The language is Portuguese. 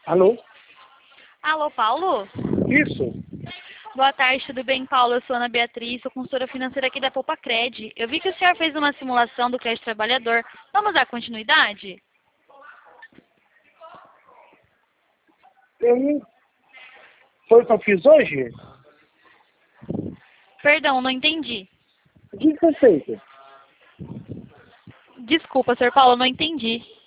Alô? Alô, Paulo? Isso? Boa tarde, tudo bem, Paulo? Eu sou Ana Beatriz, sou consultora financeira aqui da Poupa Cred. Eu vi que o senhor fez uma simulação do crédito trabalhador. Vamos dar continuidade? Eu não... Foi o que eu fiz hoje? Perdão, não entendi. O que foi feito? Desculpa, senhor Paulo, não entendi.